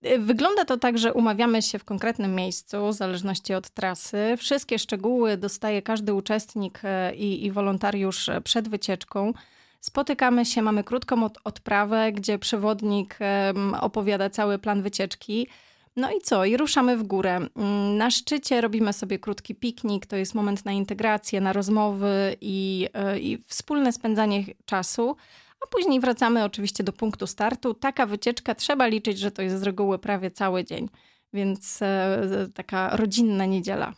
Wygląda to tak, że umawiamy się w konkretnym miejscu, w zależności od trasy. Wszystkie szczegóły dostaje każdy uczestnik i wolontariusz przed wycieczką. Spotykamy się, mamy krótką odprawę, gdzie przewodnik opowiada cały plan wycieczki. No i co? I ruszamy w górę. Na szczycie robimy sobie krótki piknik, to jest moment na integrację, na rozmowy i wspólne spędzanie czasu. A później wracamy oczywiście do punktu startu. Taka wycieczka trzeba liczyć, że to jest z reguły prawie cały dzień, więc taka rodzinna niedziela.